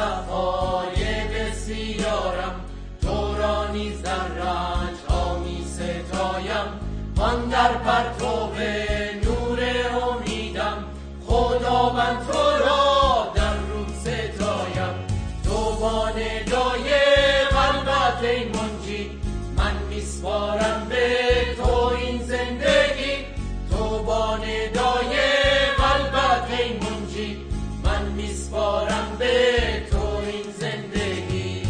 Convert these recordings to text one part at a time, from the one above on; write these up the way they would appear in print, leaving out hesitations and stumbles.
صفای بسیارم، تو را نیز در رنج ها می ستایم. من در پرتو نور امیدم، خداوند تو را در روح ستایم. تو با ندای قلبت ای منجی، من میسپارم به تو این زندگی. تو با ندای قلبت ای منجی، من میسپارم به تو این زندگی.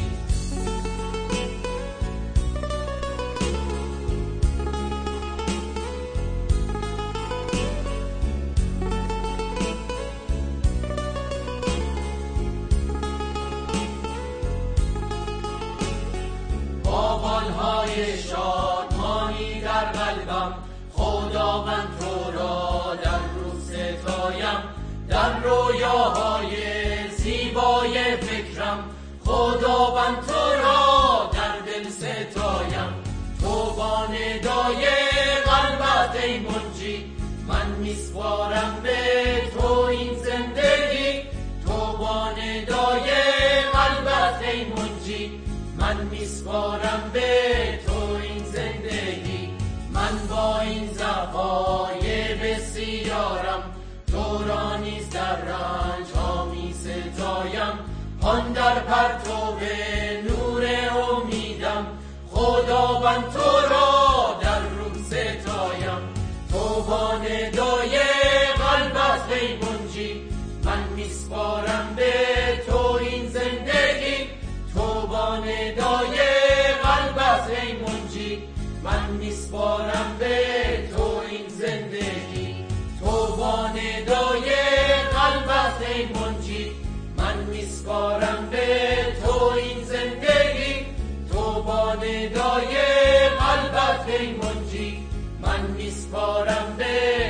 باقالهای شادمانی در قلبم، خداوند تو را در روح ستایم. در رویاهای زیبای فکرم، خداوند تو را در دل ستایم. تو با ندای قلبت ای منجی، من میسپارم به تو این زندگی. تو با ندای قلبت ای منجی، من میسپارم به تو این زندگی. من با این ضعف‌های بسیارم، تو را نیز در رنج ها می ستایم. آن در پرتو نور امیدم، خداوند تو را در روح ستایم. تو با ندای قلبت ای منجی، من میسپارم به تو این زندگی. تو با ندای قلبت ای منجی، من میسپارم به تو این زندگی. تو با ندای قلبت ای منجی، من میسپارم به تو این زندگی. تو با ندای قلبت ای منجی، من میسپارم به